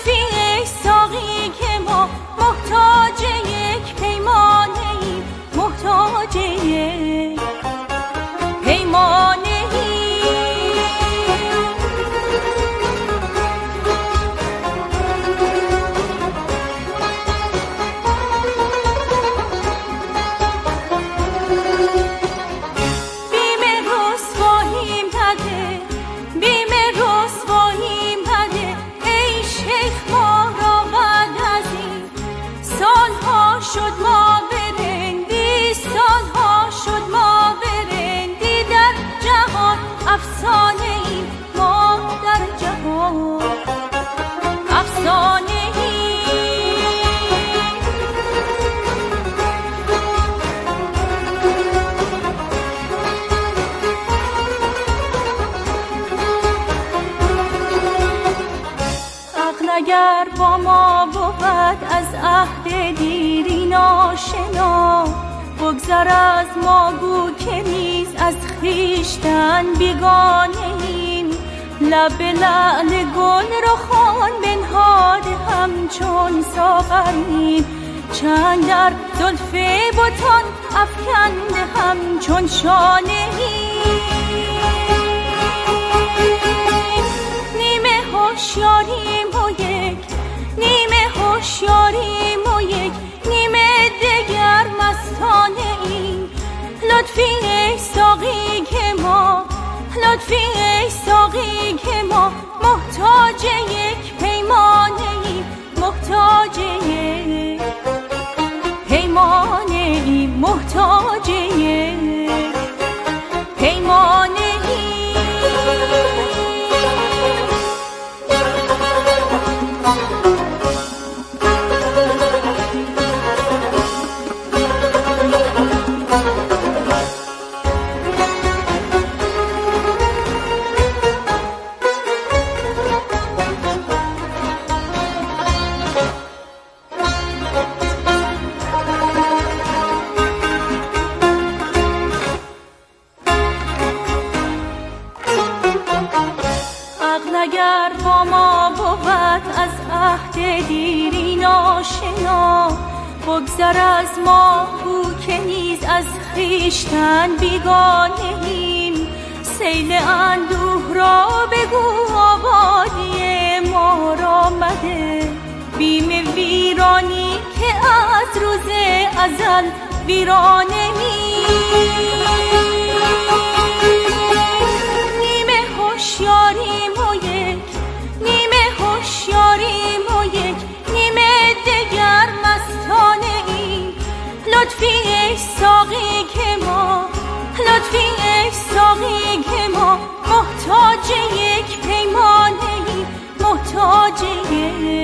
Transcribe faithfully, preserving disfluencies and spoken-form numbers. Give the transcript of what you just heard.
لطفی ای ساقی که ما محتاج یک پیمانه ایم، محتاج یک پیمانه اگر با ما بود از عهد دیرین آشنا، بگذر از ما گو که نیز از خویشتن بیگانه ایم. لب لعل گل رخان بنهاده همچون ساغریم، چنگ در زلف بتان افکنده همچون شانه ایم. نیمه هوشیاریم و یک نیمه هوشیاریم و یک نیمه دگر مستانه ایم. لطفی ای ساقی که ما لطفی ای ساقی که ما محتاج یک پیمانه ایم، محتاج یک پیمانه ایم، محتاج یک پیمانه ایم. اگر با ما بود از عهد دیرین آشنا، بگذر از ما گو که نیز از خویشتن بیگانه ایم. سیل اندوه را بگو آبادی ما را مده، بیم ویرانی که از روز ازل ویرانه ایم. نیمه هوشیاریم و یک نیمه هوشیاریم و یک نیمه دگر مستانه ایم. لطفی ای ساقی که ما لطفی ای ساقی که ما محتاج یک پیمانه ایم، محتاج یک